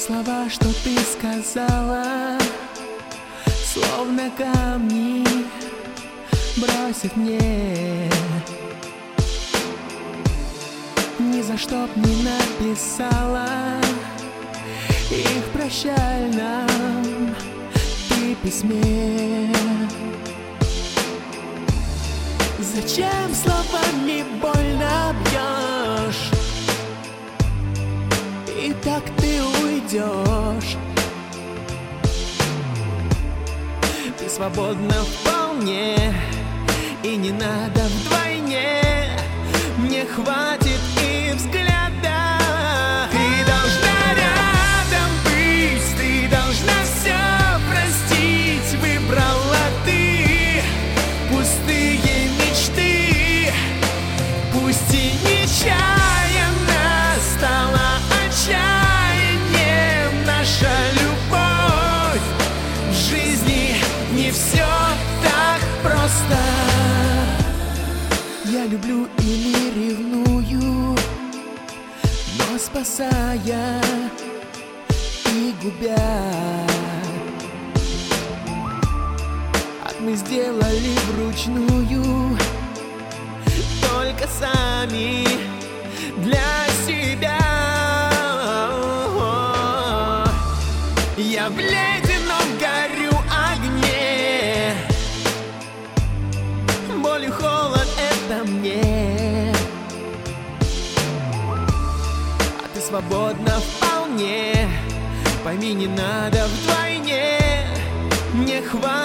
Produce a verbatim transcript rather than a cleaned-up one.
слова, что ты сказала, словно камни бросит мне. Ни за что б не написала их в прощальном ты письме. Зачем словами больно бьешь, и так ты уйдешь? Ты свободна вполне, и не надо вдвойне. Мне хватит и взгляда. Ты должна рядом быть, ты должна все простить. Выбрала ты пустые мечты, пусть и нечаянно стала отчаянием наша любовь. В жизни не все так просто. Я люблю или ревную, но спасая и губя. Ак, мы сделали вручную только сами для себя. Я в ледяном горю огне, боль и холод это мне, а ты свободна вполне. Пойми, не надо вдвойне. Мне хватит